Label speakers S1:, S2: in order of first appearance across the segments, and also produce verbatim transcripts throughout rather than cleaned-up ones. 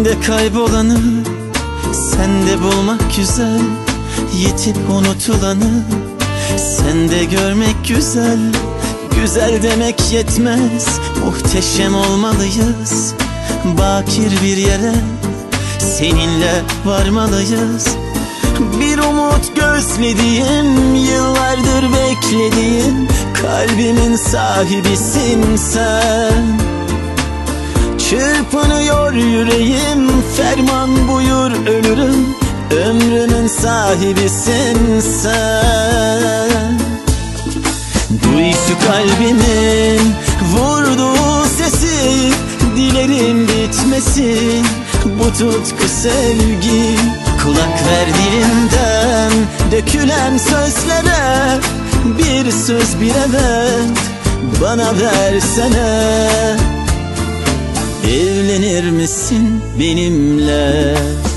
S1: Bende kaybolanı sende bulmak güzel, yitip unutulanı sende görmek güzel. Güzel demek yetmez, muhteşem olmalıyız. Bakir bir yere seninle varmalıyız. Bir umut gözlediğim, yıllardır beklediğim, kalbimin sahibisin sen. Çırpınıyor yüreğim, ferman buyur ölürüm, ömrümün sahibisin sen. Duy şu kalbimin vurduğu sesi, dilerim bitmesin bu tutku sevgi. Kulak ver dilimden dökülen sözlere, bir söz bir evet bana versene. Evlenir misin benimle?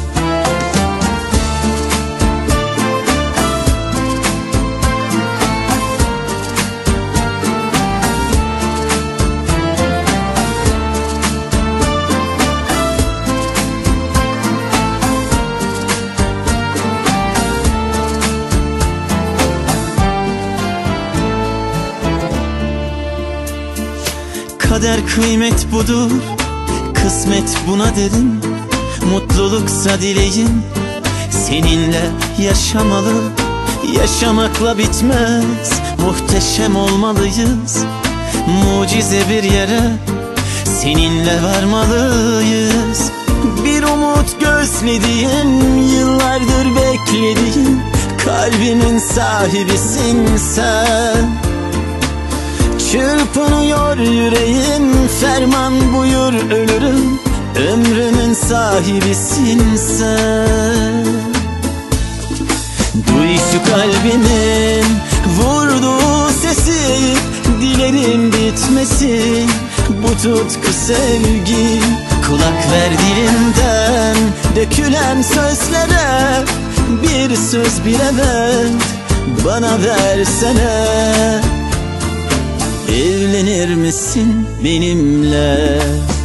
S1: Kader kıymet budur, kısmet buna derim. Mutluluksa dileğim, seninle yaşamalı. Yaşamakla bitmez, muhteşem olmalıyız. Mucize bir yere seninle varmalıyız. Bir umut gözlediğim, yıllardır beklediğim, kalbimin sahibisin sen. Çırpınıyor yüreğim, ferman buyur ölürüm, ömrümün sahibisin sen. Duy şu kalbimin vurduğu sesi, dilerim bitmesin bu tutku sevgi. Kulak ver dilimden dökülen sözlere, bir söz bir evet bana versene. Evlenir misin benimle?